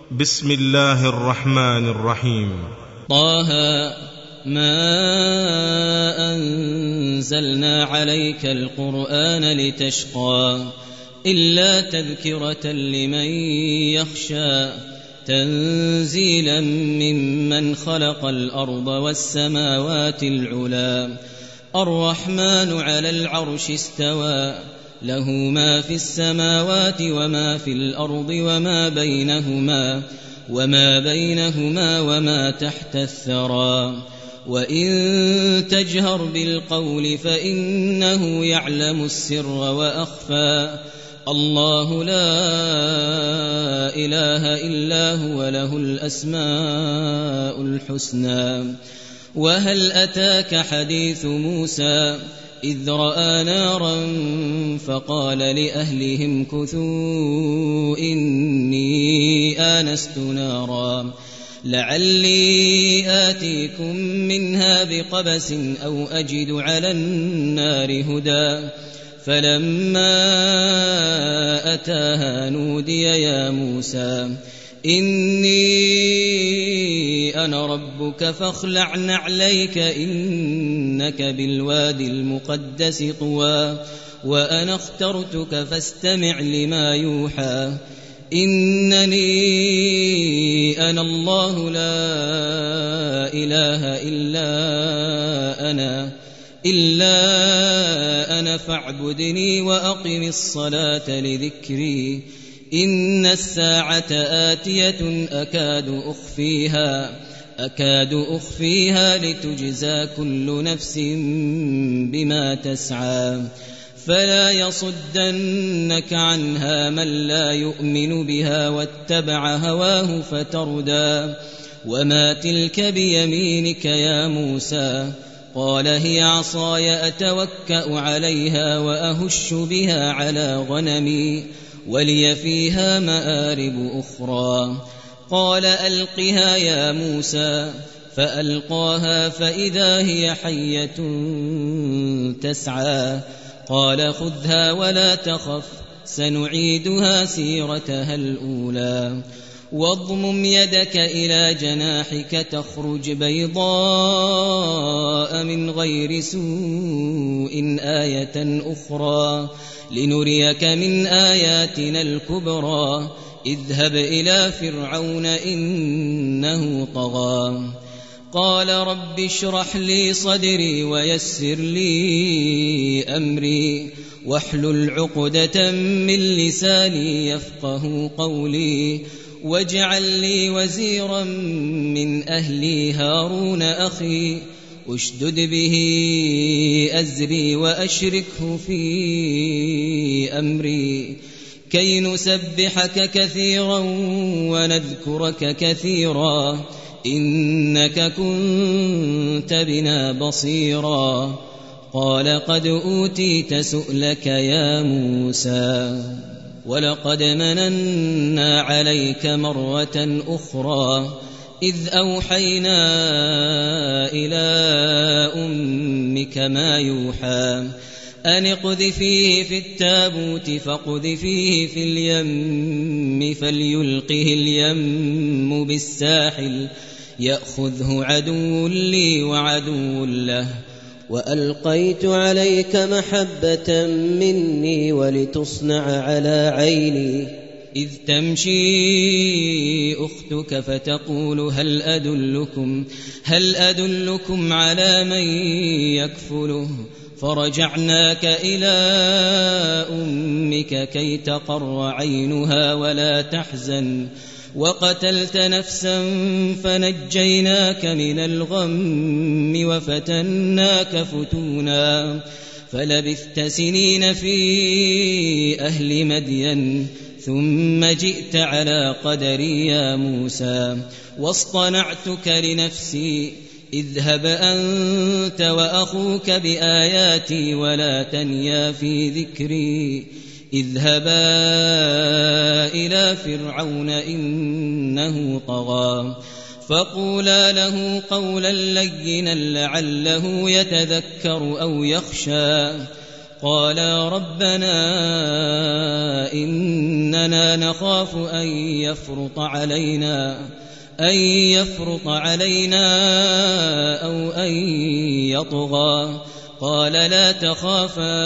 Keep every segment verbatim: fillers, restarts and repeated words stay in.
بسم الله الرحمن الرحيم. طه ما أنزلنا عليك القرآن لتشقى إلا تذكرة لمن يخشى تنزيلا ممن خلق الأرض والسماوات العلى الرحمن على العرش استوى له ما في السماوات وما في الأرض وما بينهما وما بينهما وما تحت الثرى وإن تجهر بالقول فإنه يعلم السر وأخفى الله لا إله إلا هو له الأسماء الحسنى. وهل أتاك حديث موسى إذ رأى نارا فقال لأهلهم كثوا إني آنست نارا لعلي آتيكم منها بقبس أو أجد على النار هدى فلما أتاها نودي يا موسى إني أنا ربك فاخلع نعليك إنك بالوادي المقدس طوى وأنا اخترتك فاستمع لما يوحى إنني أنا الله لا إله إلا أنا إلا أنا فاعبدني وأقم الصلاة لذكري إن الساعة آتية أكاد أخفيها أكاد أخفيها لتجزى كل نفس بما تسعى فلا يصدنك عنها من لا يؤمن بها واتبع هواه فتردى وما تلك بيمينك يا موسى قال هي عصاي أتوكأ عليها وأهش بها على غنمي ولي فيها مآرب أخرى قال ألقها يا موسى فألقاها فإذا هي حية تسعى قال خذها ولا تخف سنعيدها سيرتها الأولى واضمم يدك إلى جناحك تخرج بيضاء من غير سوء آية أخرى لنريك من آياتنا الكبرى اذهب إلى فرعون إنه طغى قال رب اشرح لي صدري ويسر لي أمري واحلل عقدة من لساني يفقه قولي واجعل لي وزيرا من أهلي هارون أخي أشدد به أزري وأشركه في أمري كي نسبحك كثيرا ونذكرك كثيرا إنك كنت بنا بصيرا قال قد أوتيت سؤلك يا موسى ولقد مننا عليك مرة أخرى إذ أوحينا إلى أمك ما يوحى أن اقذفيه في التابوت فاقذفيه في اليم فليلقه اليم بالساحل يأخذه عدو لي وعدو له وألقيت عليك محبة مني ولتصنع على عيني إذ تمشي أختك فتقول هل أدلكم هل أدلكم على من يكفله فرجعناك إلى أمك كي تقر عينها ولا تحزن وقتلت نفسا فنجيناك من الغم وفتناك فتونا فلبثت سنين في أهل مدين ثم جئت على قدري يا موسى واصطنعتك لنفسي اذهب أنت وأخوك بآياتي ولا تنيا في ذكري اذهبا إلى فرعون إنه طغى فقولا له قولا لينا لعله يتذكر أو يخشى قالا ربنا إننا نخاف أن يفرط علينا أن يفرط علينا أو أن يطغى قال لا تخافا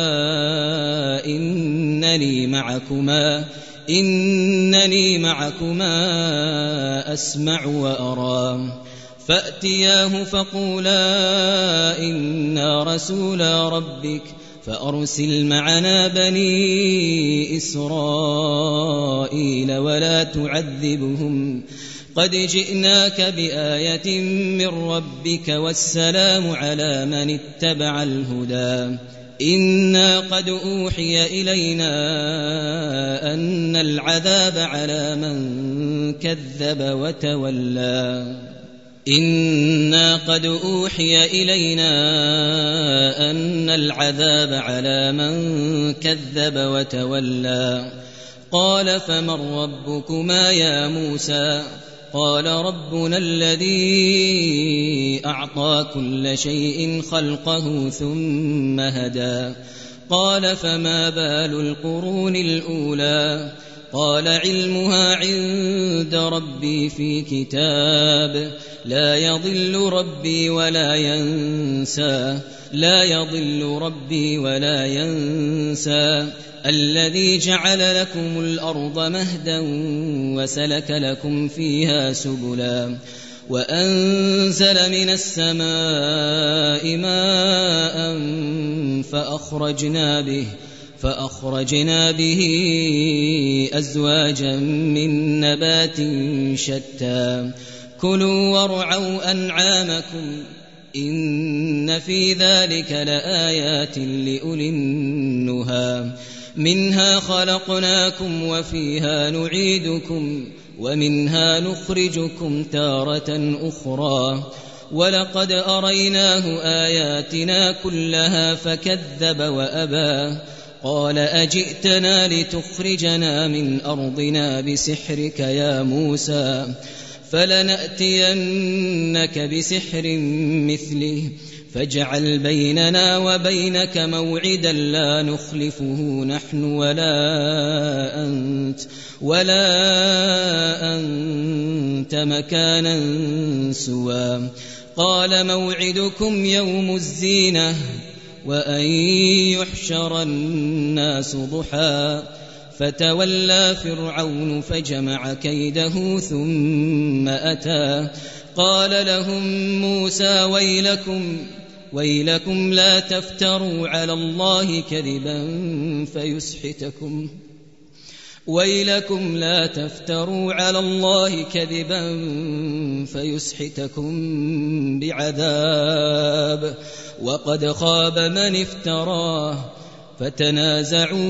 إنني معكما إنني معكما أسمع وأرى فأتياه فقولا إنا رسولا ربك فأرسل معنا بني إسرائيل ولا تعذبهم قد جئناك بآية من ربك والسلام على من اتبع الهدى إنا قد أوحي إلينا أن العذاب على من كذب وتولى إنا قد أوحي إلينا أن العذاب على من كذب وتولى قال فمن ربكما يا موسى قال ربنا الذي أعطى كل شيء خلقه ثم هدى قال فما بال القرون الأولى قال علمها عند ربي في كتاب لا يضل ربي ولا ينسى لا يضل ربي ولا ينسى الذي جعل لكم الأرض مهدا وسلك لكم فيها سبلا وأنزل من السماء ماء فأخرجنا به فأخرجنا به أزواجا من نبات شتى كلوا وارعوا أنعامكم إن في ذلك لآيات لأولي النهى منها خلقناكم وفيها نعيدكم ومنها نخرجكم تارة أخرى ولقد أريناه آياتنا كلها فكذب وأبى قال أجئتنا لتخرجنا من أرضنا بسحرك يا موسى فلنأتينك بسحر مثله فاجعل بيننا وبينك موعدا لا نخلفه نحن ولا أنت ولا أنت مكانا سوى قال موعدكم يوم الزينة وأن يحشر الناس ضحى فتولى فرعون فجمع كيده ثم أتى قال لهم موسى ويلكم ويلكم لا تفتروا على الله كذبا فيسحتكم ويلكم لا تفتروا على الله كذبا فيسحتكم بعذاب وقد خاب من افتراه فتنازعوا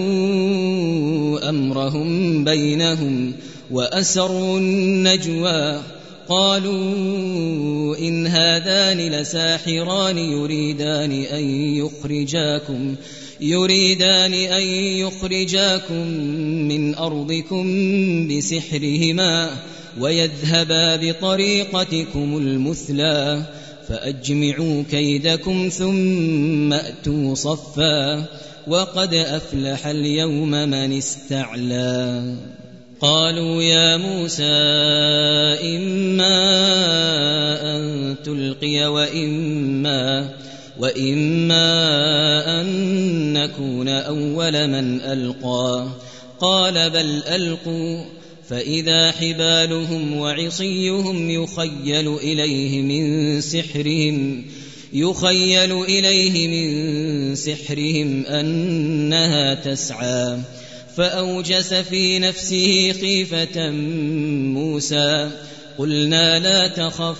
أمرهم بينهم وأسروا النجوى قالوا إن هذان لساحران يريدان أن يخرجاكم يريدان أن يخرجاكم من أرضكم بسحرهما ويذهبا بطريقتكم المثلى فأجمعوا كيدكم ثم أتوا صفا وقد أفلح اليوم من استعلى قالوا يا موسى إما أن تلقي وإما وإما أن نكون أول من ألقى قال بل ألقوا فإذا حبالهم وعصيهم يخيل إليه من سحرهم يخيل إليه من سحرهم أنها تسعى فأوجس في نفسه خيفة موسى قلنا لا تخف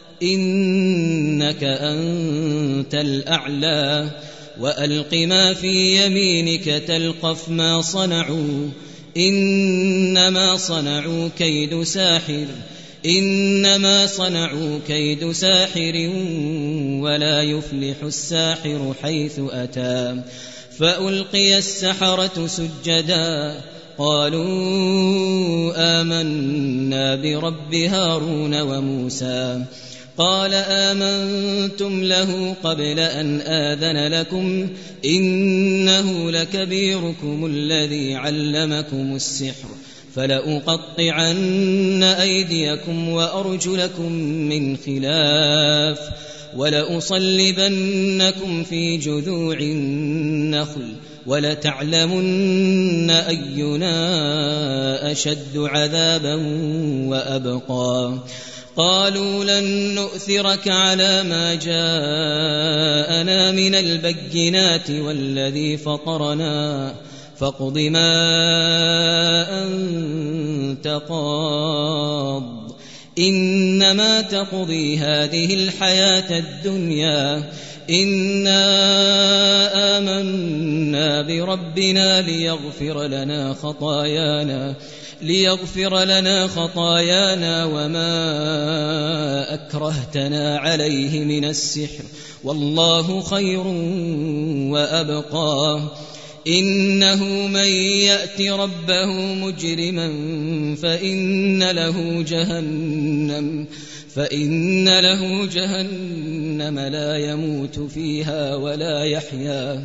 إنك أنت الأعلى وألق ما في يمينك تلقف ما صنعوا إنما صنعوا كيد ساحر إنما صنعوا كيد ساحر ولا يفلح الساحر حيث أتى فألقي السحرة سجدا قالوا آمنا برب هارون وموسى قال آمنتم له قبل أن آذن لكم إنه لكبيركم الذي علمكم السحر فلأقطعن أيديكم وأرجلكم من خلاف ولأصلبنكم في جذوع النخل ولتعلمن أينا أشد عذابا وأبقى قالوا لن نؤثرك على ما جاءنا من البينات والذي فطرنا فاقض ما أنت قاض إنما تقضي هذه الحياة الدنيا إنا آمنا بربنا ليغفر لنا خطايانا ليغفر لنا خطايانا وما أكرهتنا عليه من السحر والله خير وأبقى إنه من يأت ربه مجرما فإن له جهنم فإن له جهنم لا يموت فيها ولا يحيا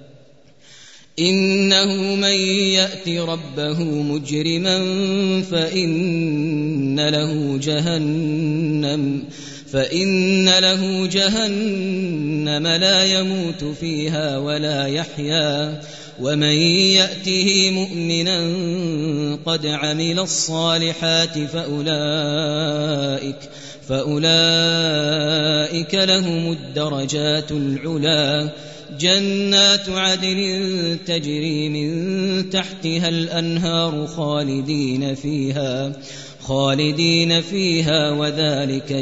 إنه من يأت ربه مجرما فإن له جهنم فإن له جهنم لا يموت فيها ولا يحيا ومن يأته مؤمنا قد عمل الصالحات فأولئك فأولئك لهم الدرجات العلا جنات عدن تجري من تحتها الأنهار خالدين فيها خالدين فيها وذلك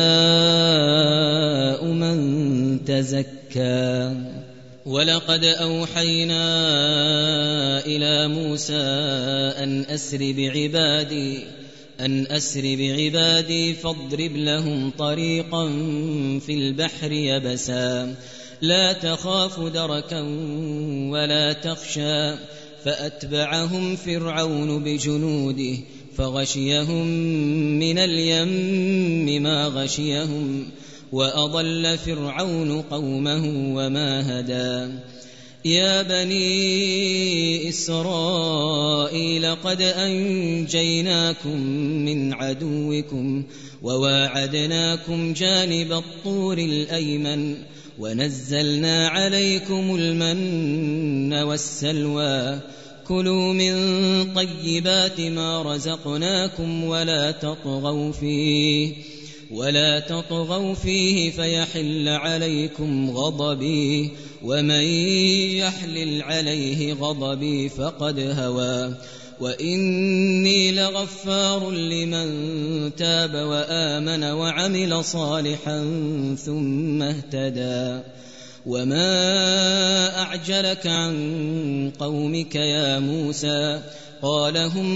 جزاء من تزكى ولقد أوحينا إلى موسى أن أسر بعبادي أن أسر بعبادي فاضرب لهم طريقا في البحر يبسا لا تخاف دركا ولا تخشى فأتبعهم فرعون بجنوده فغشيهم من اليم ما غشيهم وأضل فرعون قومه وما هدى يا بني إسرائيل قد أنجيناكم من عدوكم وواعدناكم جانب الطور الأيمن ونزلنا عليكم المن والسلوى كلوا من طيبات ما رزقناكم ولا تطغوا فيه ولا تطغوا فيه فيحل عليكم غضبي ومن يحلل عليه غضبي فقد هوى وإني لغفار لمن تاب وآمن وعمل صالحا ثم اهتدى وما أعجلك عن قومك يا موسى قال هم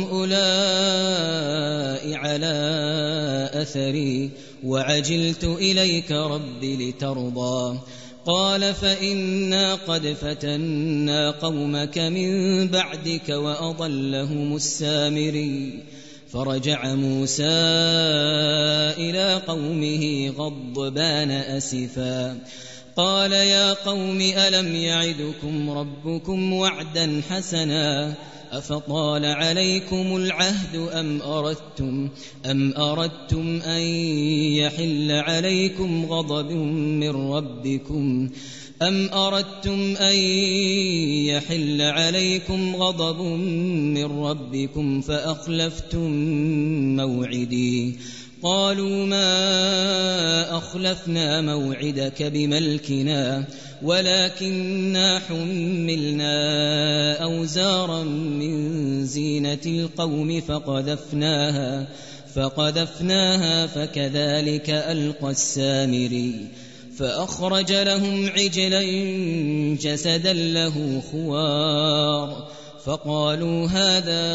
أولئك على أثري وعجلت إليك رب لترضى قال فإنا قد فتنا قومك من بعدك وأضلهم السامري فرجع موسى إلى قومه غضبان أسفا قال يا قوم ألم يعدكم ربكم وعدا حسنا أفطال عليكم العهد أم أردتم أم أردتم أن يحل عليكم غضب من ربكم أم أردتم أن يحل عليكم غضب من ربكم فأخلفتم موعدي قالوا ما أخلفنا موعدك بملكنا ولكننا حملنا أوزارا من زينة القوم فقذفناها فقذفناها فكذلك ألقى السامري فأخرج لهم عجلا جسدا له خوار فقالوا هذا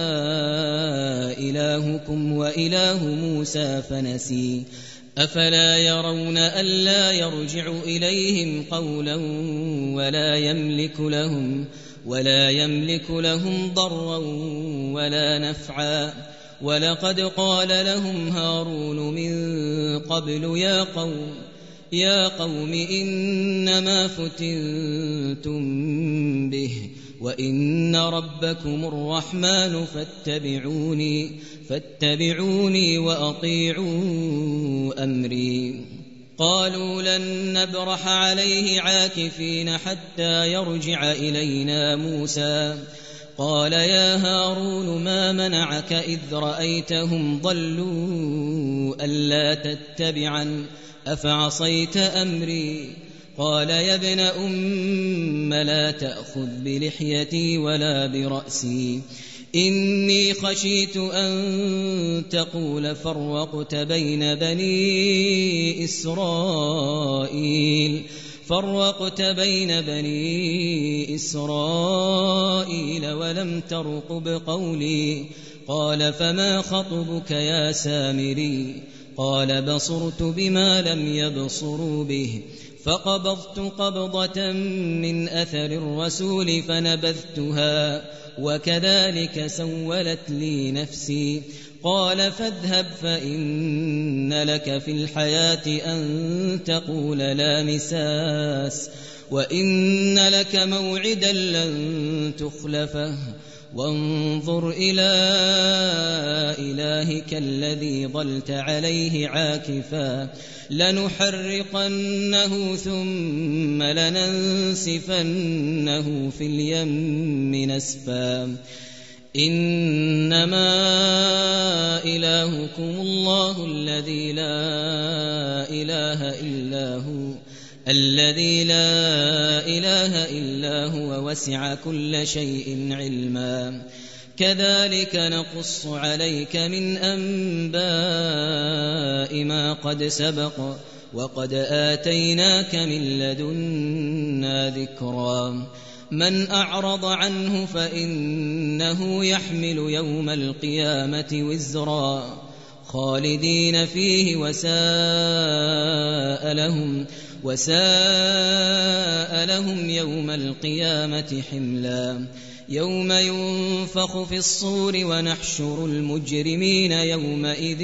إلهكم وإله موسى فنسي أفلا يرون ألا يرجع إليهم قولا ولا يملك لهم ولا يملك لهم ضرا ولا نفعا ولقد قال لهم هارون من قبل يا قوم يا قوم إنما فتنتم به وإن ربكم الرحمن فاتبعوني فاتبعوني وأطيعوا أمري. قالوا لن نبرح عليه عاكفين حتى يرجع إلينا موسى. قال يا هارون ما منعك إذ رأيتهم ضلوا ألا تتبعا أفعصيت أمري. قال يا ابن أم لا تأخذ بلحيتي ولا برأسي إني خشيت أن تقول فرقت بين بني إسرائيل فرقت بين بني إسرائيل ولم ترقب قولي. قال فما خطبك يا سامري؟ قال بصرت بما لم يبصروا به فقبضت قبضة من أثر الرسول فنبذتها وكذلك سولت لي نفسي. قال فاذهب فإن لك في الحياة أن تقول لا مساس وإن لك موعدا لن تخلفه وانظر إلى إلهك الذي ظلت عليه عاكفا لنحرقنه ثم لننسفنه في اليم نسفا. إنما إلهكم الله الذي لا إله إلا هو الذي لا إله إلا هو وسع كل شيء علما. كذلك نقص عليك من أنباء ما قد سبق وقد آتيناك من لدنا ذكرا. من أعرض عنه فإنه يحمل يوم القيامة وزرا خالدين فيه وساء لهم وساء لهم يوم القيامة حملا. يوم ينفخ في الصور ونحشر المجرمين يومئذ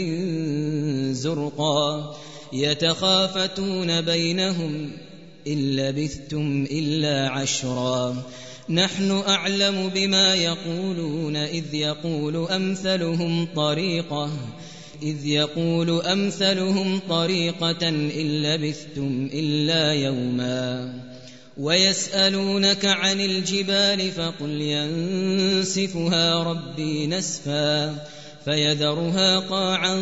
زرقا يتخافتون بينهم إن لبثتم إلا عشرا. نحن أعلم بما يقولون إذ يقول أمثلهم طريقة إذ يقول أمثلهم طريقة إن لبثتم إلا يوما. ويسألونك عن الجبال فقل ينسفها ربي نسفا فيذرها قاعا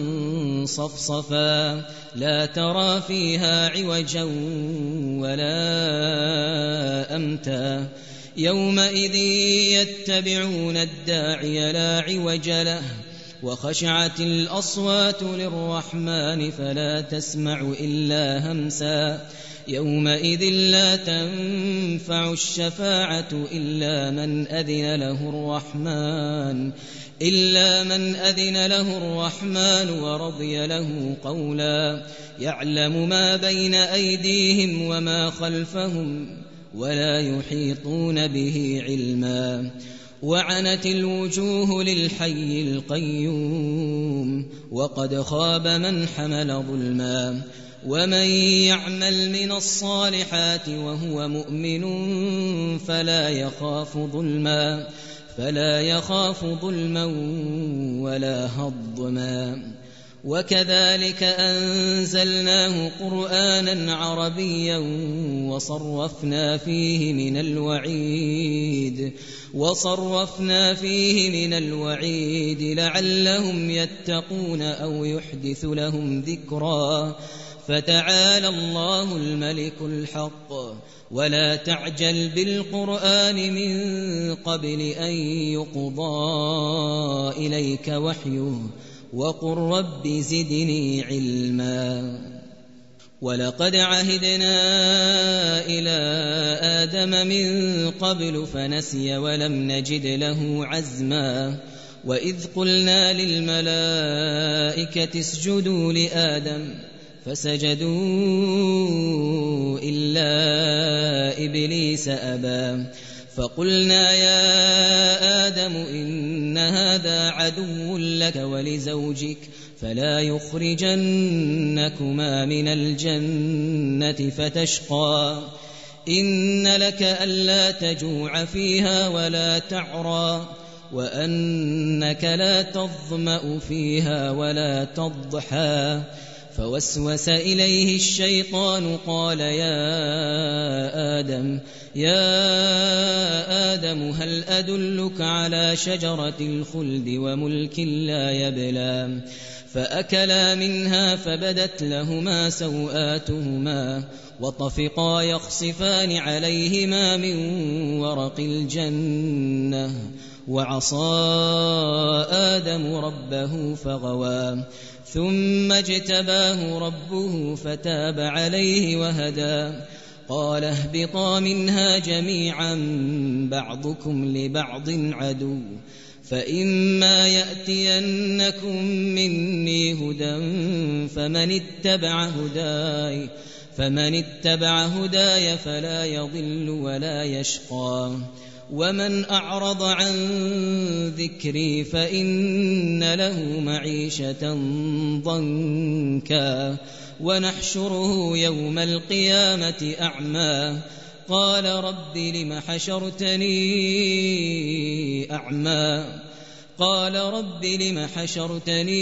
صفصفا لا ترى فيها عوجا ولا أمتا. يومئذ يتبعون الداعي لا عوج له وخشعت الأصوات للرحمن فلا تسمع إلا همسا. يومئذ لا تنفع الشفاعة إلا من أذن له الرحمن إلا من أذن له الرحمن ورضي له قولا. يعلم ما بين أيديهم وما خلفهم ولا يحيطون به علما. وعنت الوجوه للحي القيوم وقد خاب من حمل ظلما. ومن يعمل من الصالحات وهو مؤمن فلا يخاف ظلما فلا يخاف ظلما ولا هضما. وكذلك أنزلناه قرآنا عربيا وصرفنا فيه من الوعيد وصرفنا فيه من الوعيد لعلهم يتقون أو يحدث لهم ذكرا. فتعالى الله الملك الحق ولا تعجل بالقرآن من قبل أن يقضى إليك وحيه وقل رب زدني علما. ولقد عهدنا إلى آدم من قبل فنسي ولم نجد له عزما. وإذ قلنا للملائكة اسجدوا لآدم فسجدوا إلا إبليس أبى فقلنا يا آدم إن هذا عدو لك ولزوجك فلا يخرجنكما من الجنة فتشقى إن لك ألا تجوع فيها ولا تعرى وأنك لا تظمأ فيها ولا تضحى فوسوس إليه الشيطان قال يا آدم يا آدم هل أدلك على شجرة الخلد وملك لا يبلى فأكلا منها فبدت لهما سوآتهما وطفقا يخصفان عليهما من ورق الجنة وعصى آدم ربه فغوى ثم اجتباه ربه فتاب عليه وهدى قال اهبطا منها جميعا بعضكم لبعض عدو فإما يأتينكم مني هدى فمن اتبع هداي فمن اتبع هداي فلا يضل ولا يشقى ومن أعرض عن ذكري فإن له معيشة ضنكا ونحشره يوم القيامة أعمى قال رب لم حشرتني أعمى قال رب لم حشرتني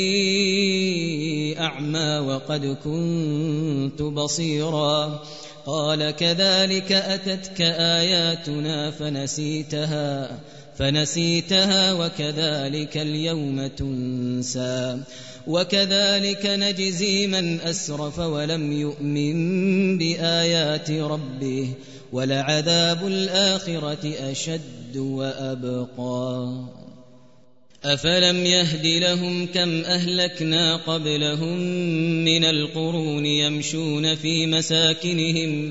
أعمى وقد كنت بصيرا قال كذلك أتتك آياتنا فنسيتها فنسيتها وكذلك اليوم تنسى وكذلك نجزي من أسرف ولم يؤمن بآيات ربه ولعذاب الآخرة أشد وأبقى أفلم يهد لهم كم أهلكنا قبلهم من القرون يمشون في مساكنهم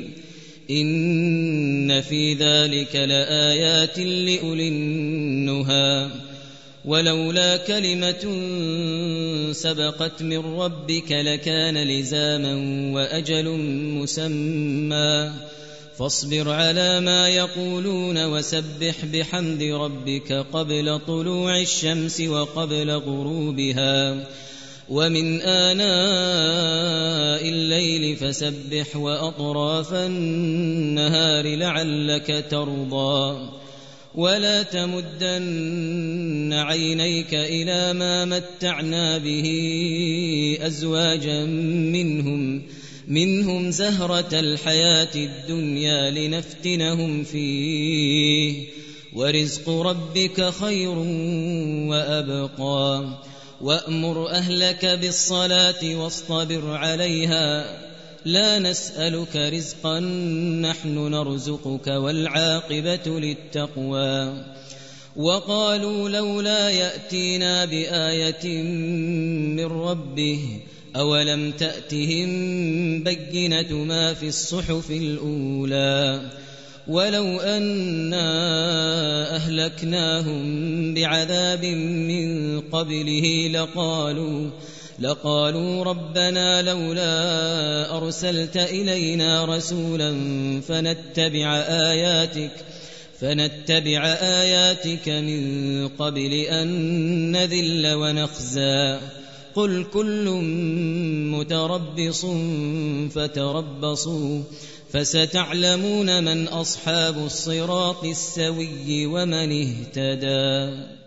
إن في ذلك لآيات لأولي النهى ولولا كلمة سبقت من ربك لكان لزاما وأجل مسمى فاصبر على ما يقولون وسبح بحمد ربك قبل طلوع الشمس وقبل غروبها ومن آناء الليل فسبح وأطراف النهار لعلك ترضى ولا تمدن عينيك إلى ما متعنا به أزواجا منهم منهم زهرة الحياة الدنيا لنفتنهم فيه ورزق ربك خير وأبقى وأمر أهلك بالصلاة واصطبر عليها لا نسألك رزقا نحن نرزقك والعاقبة للتقوى وقالوا لولا يأتينا بآية من ربه أولم تأتهم بينة ما في الصحف الأولى ولو أنا أهلكناهم بعذاب من قبله لقالوا لقالوا ربنا لولا أرسلت إلينا رسولا فنتبع آياتك فنتبع آياتك من قبل أن نذل ونخزى قل كل متربص فتربصوا فستعلمون من أصحاب الصراط السوي ومن اهتدى.